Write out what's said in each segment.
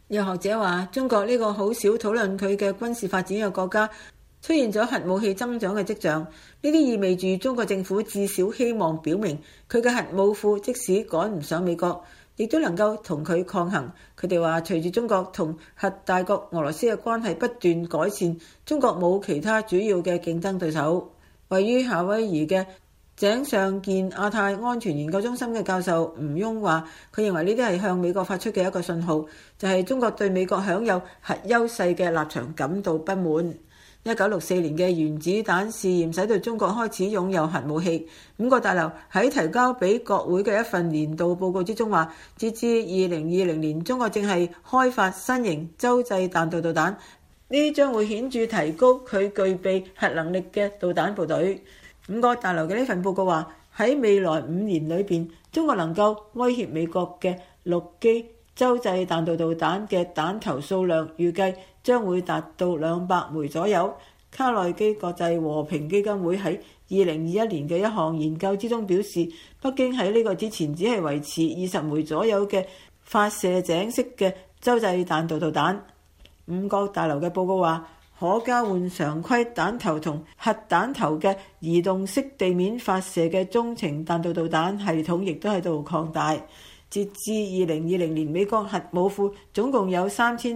有學者話，中國呢個好少討論佢嘅軍事發展嘅國家，出現咗核武器增長嘅跡象。呢啲意味住中國政府至少希望表明佢嘅核武庫即使趕唔上美國，亦都能夠同佢抗衡。佢哋話，隨住中國同核大國俄羅斯嘅關係不斷改善，中國冇其他主要嘅競爭對手。位於夏威夷嘅井上健亞太安全研究中心嘅教授吳雍話，佢認為呢啲係向美國發出嘅一個信號，就係中國對美國享有核優勢嘅立場感到不滿。1964年嘅原子彈試驗使到中國開始擁有核武器。五角大樓喺提交俾國會嘅一份年度報告之中話，截至2020年，中國正係開發新型洲際彈道導彈，呢將會顯著提高佢具備核能力嘅導彈部隊。五角大樓嘅呢份報告話，喺未來5年裏邊，中國能夠威脅美國嘅陸基洲際彈道導彈嘅彈頭數量預計將會達到200枚左右。卡內基國際和平基金會喺2021年嘅一項研究之中表示，北京喺呢個之前只係維持20枚左右嘅發射井式嘅洲際彈道導彈。五角大樓嘅報告話，可交換常規彈頭同核彈頭嘅移動式地面發射嘅中程彈道導彈系統亦都喺度擴大。截至2020年，美國核武庫總共有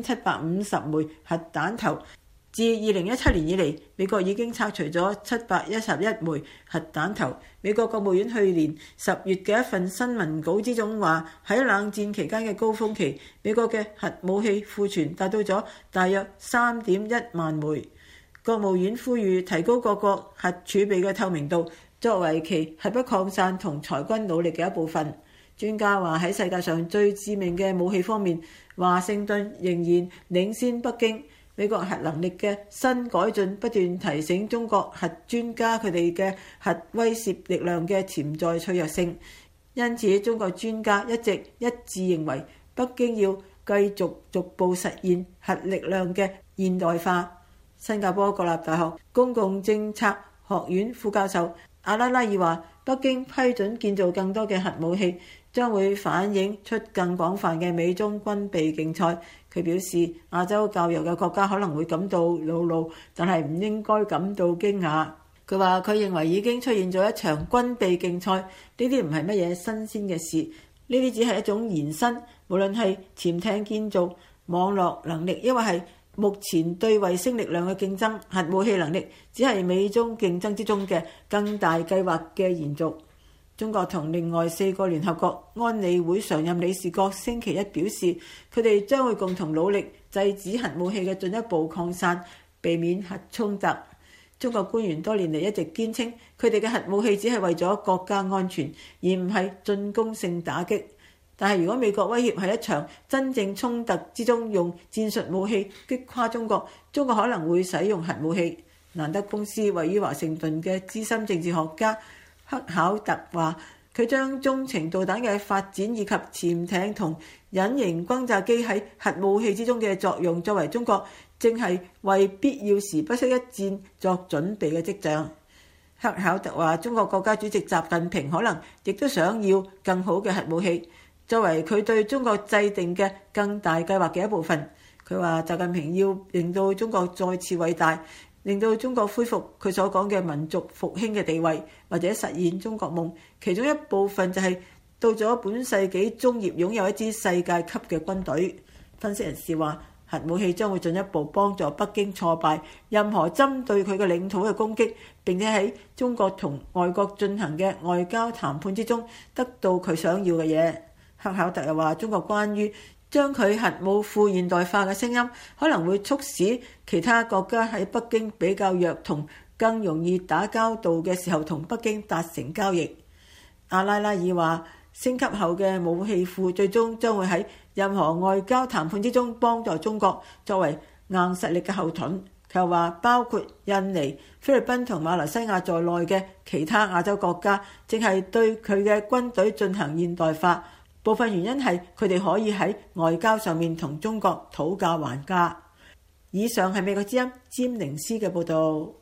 3750枚核彈頭。自2017年以嚟，美國已經拆除咗711枚核彈頭。美國國務院去年10月嘅一份新聞稿之中話，喺冷戰期間嘅高峰期，美國嘅核武器庫存達到咗大約3.1萬枚。國務院呼籲提高各國核儲備嘅透明度，作為其核不擴散同裁軍努力嘅一部分。專家話，喺世界上最致命嘅武器方面，華盛頓仍然領先北京。美國核能力嘅新改進不斷提醒中國核專家佢哋嘅核威懾力量嘅潛在脆弱性，因此中國專家一直一致認為北京要繼續逐步實現核力量嘅現代化。新加坡國立大學公共政策學院副教授阿拉拉爾話，北京批准建造更多嘅核武器，將會反映出更廣泛嘅美中軍備競賽。佢表示，亞洲較弱嘅國家可能會感到惱怒，但係唔應該感到驚訝。佢話佢認為已經出現咗一場軍備競賽，呢啲唔係乜嘢新鮮嘅事，呢啲只係一種延伸。無論係潛艇建造、網絡能力，抑或係目前對衛星力量嘅競爭，核武器能力只係美中競爭之中嘅更大計劃嘅延續。中國同另外4個聯合國安理會常任理事國星期一表示，佢哋將會共同努力制止核武器嘅進一步擴散，避免核衝突。中國官員多年嚟一直堅稱，佢哋嘅核武器只係為咗國家安全，而唔係進攻性打擊。但係如果美國威脅喺一場真正衝突之中用戰術武器擊垮中國，中國可能會使用核武器。蘭德公司位於華盛頓嘅資深政治學家克考特話，佢將中程導彈嘅發展以及潛艇同隱形轟炸機喺核武器之中嘅作用，作為中國正係為必要時不惜一戰作準備嘅跡象。克考特話，中國國家主席習近平可能亦都想要更好嘅核武器，作為佢對中國制定嘅更大計劃嘅一部分。佢話習近平要令到中國再次偉大，令到中國恢復佢所講嘅民族復興嘅地位，或者實現中國夢。其中一部分就係到咗本世紀中葉擁有一支世界級嘅軍隊。分析人士話，核武器將會進一步幫助北京挫敗任何針對佢嘅領土嘅攻擊，並且喺中國同外國進行嘅外交談判之中得到佢想要嘅嘢。克考特又話，中國關於將佢核武庫現代化嘅聲音，可能會促使其他國家喺北京比較弱同更容易打交道嘅時候同北京達成交易。阿拉拉爾話，升級後嘅武器庫最終將會喺任何外交談判之中幫助中國作為硬實力嘅後盾。佢又話，包括印尼、菲律賓同馬來西亞在內嘅其他亞洲國家正係對佢嘅軍隊進行現代化。部分原因係佢哋可以喺外交上面同中國討價還價。以上係美國之音詹寧斯嘅報導。